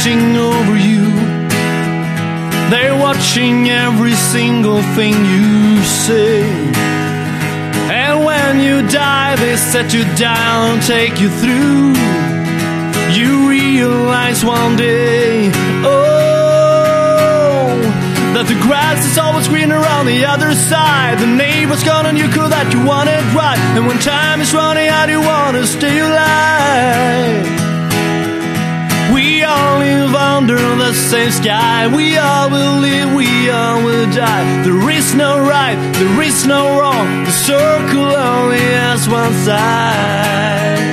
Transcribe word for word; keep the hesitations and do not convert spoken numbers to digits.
watching over you. They're watching every single thing you say. And when you die, they set you down, take you through. You realize one day, oh, that the grass is always greener on the other side. The neighbor's gone and you could that you want it right. And when time is running out, you want to stay alive. We all live under the same sky. We all will live, we all will die. There is no right, there is no wrong. The circle only has one side.